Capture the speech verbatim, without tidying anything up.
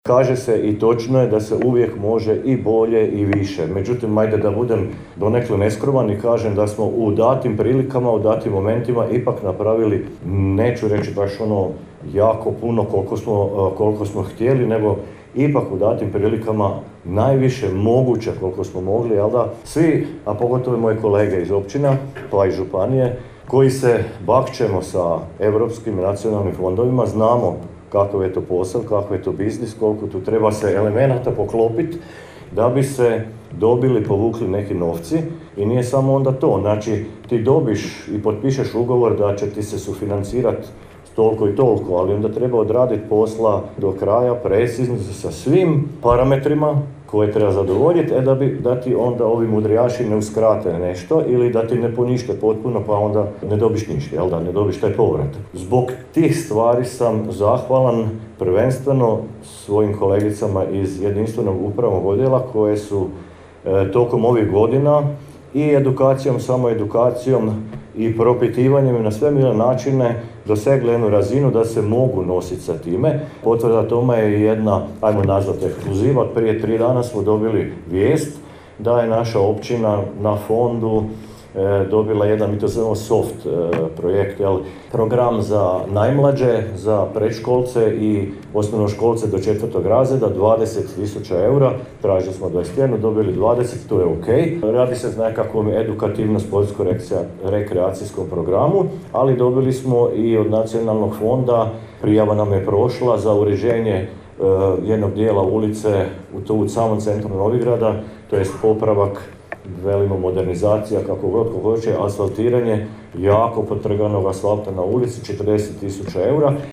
Kaže se i točno je da se uvijek može i bolje i više. Međutim, ajde da budem donekle neskroman i kažem da smo u datim prilikama, u datim momentima ipak napravili, neću reći baš ono jako puno koliko smo, koliko smo htjeli, nego ipak u datim prilikama najviše moguće koliko smo mogli, jel da? Svi, a pogotovo moji kolege iz općina, pa i županije, koji se bakćemo sa europskim i nacionalnim fondovima, znamo kakav je to posao, kakav je to biznis, koliko tu treba se elemenata poklopiti da bi se dobili, povukli neki novci. I nije samo onda to, znači ti dobiš i potpišeš ugovor da će ti se sufinancirati toliko i toliko, ali onda treba odraditi posla do kraja, precizno, sa svim parametrima koje treba zadovoljiti, e da, bi, da ti onda ovi mudrijaši ne uskrate nešto ili da ti ne ponište potpuno, pa onda ne dobiš ništa, jel da, ne dobiš taj povrat. Zbog tih stvari sam zahvalan prvenstveno svojim kolegicama iz jedinstvenog upravnog odjela koje su e, tokom ovih godina i edukacijom, samo edukacijom i propitivanjem na sve mile načine dosegle jednu razinu da se mogu nositi sa time. Potvrda tome je jedna, ajmo nazvati ekskluziva, prije tri dana smo dobili vijest da je naša općina na fondu e, dobila jedan, mi to zovemo soft e, projekt, jel, program za najmlađe, za predškolce i osnovnoškolce do četvrtog razreda, dvadeset tisuća eura, tražili smo dvadeset jedan, dobili dvadeset, to je ok. Radi se o nekakvom edukativno-sportsko-rekreacijskom programu, ali dobili smo i od nacionalnog fonda, prijava nam je prošla za uređenje uh, jednog dijela ulice u, to, u samom centru Novigrada, to jest popravak, velimo modernizacija, kako god ko hoće, asfaltiranje jako potrganog asfalta na ulici, četrdeset tisuća eura.